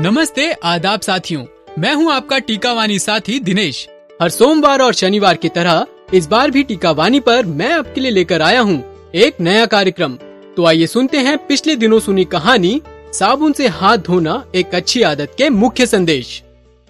नमस्ते आदाब साथियों, मैं हूं आपका टीकावानी साथी दिनेश। हर सोमवार और शनिवार की तरह इस बार भी टीकावानी पर मैं आपके लिए लेकर आया हूं एक नया कार्यक्रम। तो आइए सुनते हैं पिछले दिनों सुनी कहानी साबुन से हाथ धोना एक अच्छी आदत के मुख्य संदेश।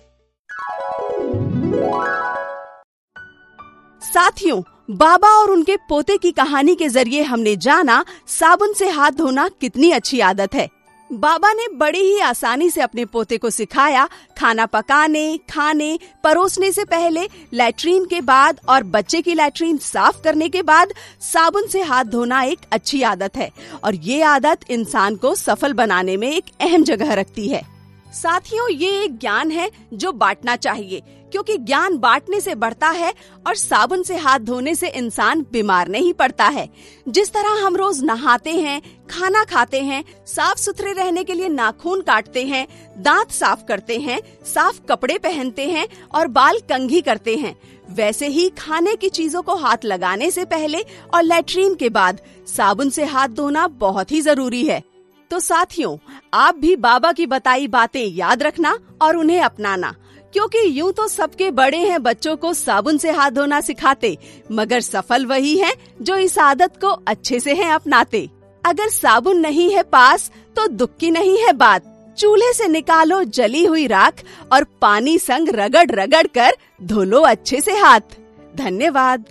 साथियों, बाबा और उनके पोते की कहानी के जरिए हमने जाना साबुन से हाथ धोना कितनी अच्छी आदत है। बाबा ने बड़ी ही आसानी से अपने पोते को सिखाया खाना पकाने, खाने, परोसने से पहले, लैट्रीन के बाद और बच्चे की लैट्रीन साफ करने के बाद साबुन से हाथ धोना एक अच्छी आदत है और ये आदत इंसान को सफल बनाने में एक अहम जगह रखती है। साथियों, ये एक ज्ञान है जो बांटना चाहिए, क्योंकि ज्ञान बांटने से बढ़ता है और साबुन से हाथ धोने से इंसान बीमार नहीं पड़ता है। जिस तरह हम रोज नहाते हैं, खाना खाते हैं, साफ सुथरे रहने के लिए नाखून काटते हैं, दांत साफ करते हैं, साफ कपड़े पहनते हैं और बाल कंघी करते हैं, वैसे ही खाने की चीजों को हाथ लगाने से पहले और लैट्रीन के बाद साबुन से हाथ धोना बहुत ही जरूरी है। तो साथियों, आप भी बाबा की बताई बातें याद रखना और उन्हें अपनाना, क्योंकि यूं तो सबके बड़े हैं बच्चों को साबुन से हाथ धोना सिखाते, मगर सफल वही हैं जो इस आदत को अच्छे से हैं अपनाते। अगर साबुन नहीं है पास तो दुख की नहीं है बात। चूल्हे से निकालो जली हुई राख और पानी संग रगड़ रगड़ कर धो लो अच्छे से हाथ। धन्यवाद।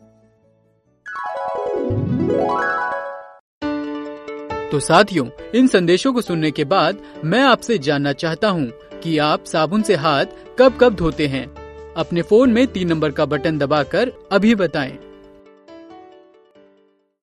तो साथियों, इन संदेशों को सुनने के बाद मैं आपसे जानना चाहता हूं कि आप साबुन से हाथ कब कब धोते हैं। अपने फोन में 3 नंबर का बटन दबाकर अभी बताएं।